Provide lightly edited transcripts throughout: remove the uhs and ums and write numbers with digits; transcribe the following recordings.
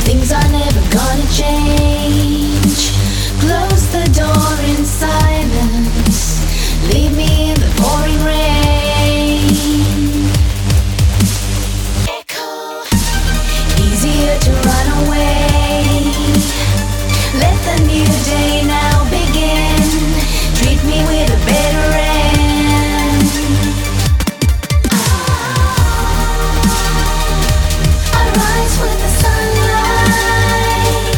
things are never gonna change. Close the door in silence. Leave me in the pouring rain. Echo. Easier to run away. Let the new day now begin. Treat me with a better end. I rise with the sunlight.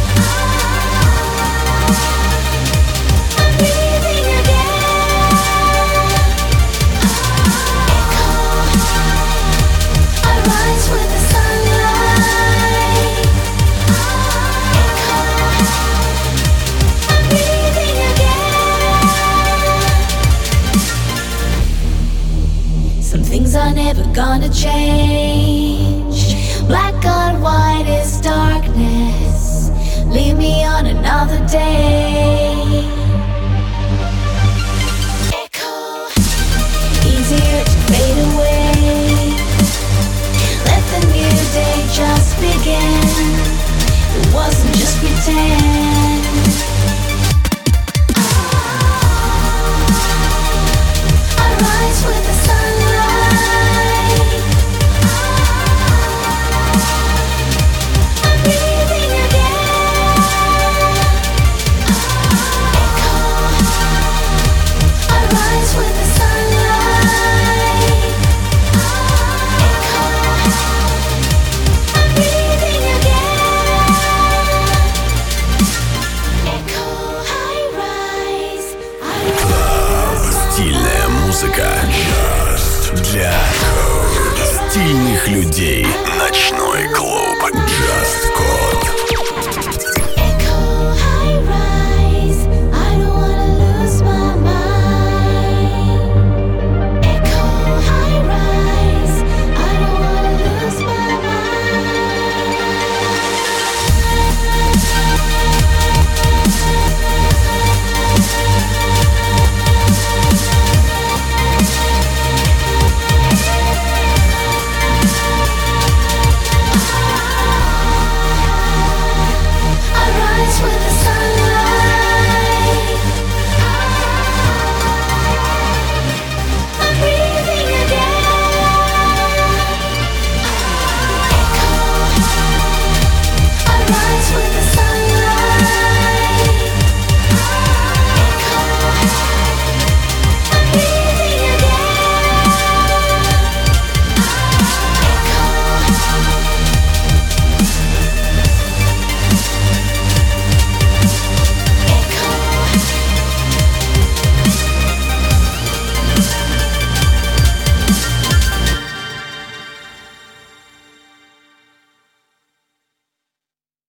I'm breathing again. Echo. I rise with the sunlight. Echo. I'm breathing again. Some things are never gonna change. Black on white is darkness. Leave me on another day.